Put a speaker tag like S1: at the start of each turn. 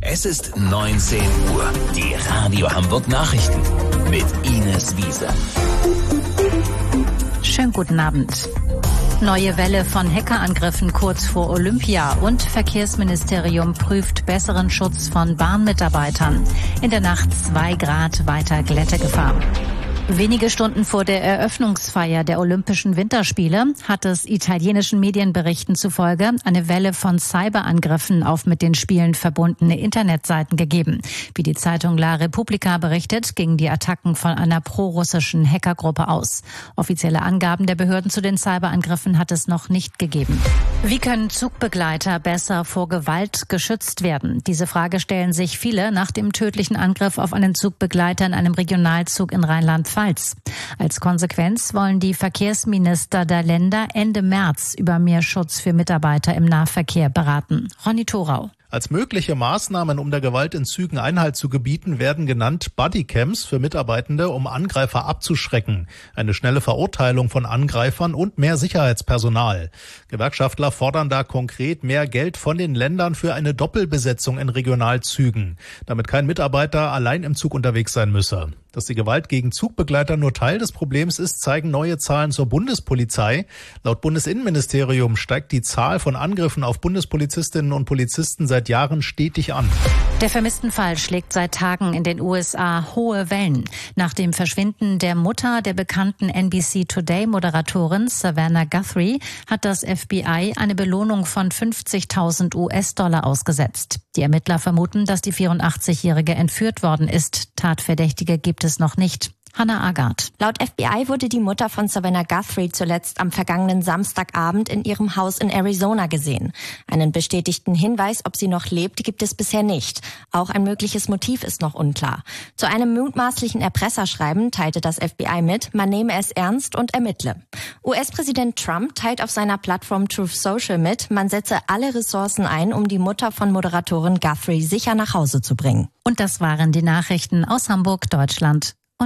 S1: Es ist 19 Uhr. Die Radio Hamburg Nachrichten mit Ines Wiese.
S2: Schönen guten Abend. Neue Welle von Hackerangriffen kurz vor Olympia und Verkehrsministerium prüft besseren Schutz von Bahnmitarbeitern. In der Nacht 2 Grad weiter Glättegefahr. Wenige Stunden vor der Eröffnungsfeier der Olympischen Winterspiele hat es italienischen Medienberichten zufolge eine Welle von Cyberangriffen auf mit den Spielen verbundene Internetseiten gegeben. Wie die Zeitung La Repubblica berichtet, gingen die Attacken von einer prorussischen Hackergruppe aus. Offizielle Angaben der Behörden zu den Cyberangriffen hat es noch nicht gegeben. Wie können Zugbegleiter besser vor Gewalt geschützt werden? Diese Frage stellen sich viele nach dem tödlichen Angriff auf einen Zugbegleiter in einem Regionalzug in Rheinland-Pfalz. Als Konsequenz wollen die Verkehrsminister der Länder Ende März über mehr Schutz für Mitarbeiter im Nahverkehr beraten. Ronny Thorau.
S3: Als mögliche Maßnahmen, um der Gewalt in Zügen Einhalt zu gebieten, werden genannt Bodycams für Mitarbeitende, um Angreifer abzuschrecken, eine schnelle Verurteilung von Angreifern und mehr Sicherheitspersonal. Gewerkschaftler fordern da konkret mehr Geld von den Ländern für eine Doppelbesetzung in Regionalzügen, damit kein Mitarbeiter allein im Zug unterwegs sein müsse. Dass die Gewalt gegen Zugbegleiter nur Teil des Problems ist, zeigen neue Zahlen zur Bundespolizei. Laut Bundesinnenministerium steigt die Zahl von Angriffen auf Bundespolizistinnen und Polizisten seit Jahren stetig an.
S2: Der Vermisstenfall schlägt seit Tagen in den USA hohe Wellen. Nach dem Verschwinden der Mutter der bekannten NBC Today-Moderatorin Savannah Guthrie hat das FBI eine Belohnung von 50.000 US-Dollar ausgesetzt. Die Ermittler vermuten, dass die 84-Jährige entführt worden ist. Tatverdächtige gibt es noch nicht. Hannah Agard.
S4: Laut FBI wurde die Mutter von Savannah Guthrie zuletzt am vergangenen Samstagabend in ihrem Haus in Arizona gesehen. Einen bestätigten Hinweis, ob sie noch lebt, gibt es bisher nicht. Auch ein mögliches Motiv ist noch unklar. Zu einem mutmaßlichen Erpresserschreiben teilte das FBI mit, man nehme es ernst und ermittle. US-Präsident Trump teilt auf seiner Plattform Truth Social mit, man setze alle Ressourcen ein, um die Mutter von Moderatorin Guthrie sicher nach Hause zu bringen.
S2: Und das waren die Nachrichten aus Hamburg, Deutschland.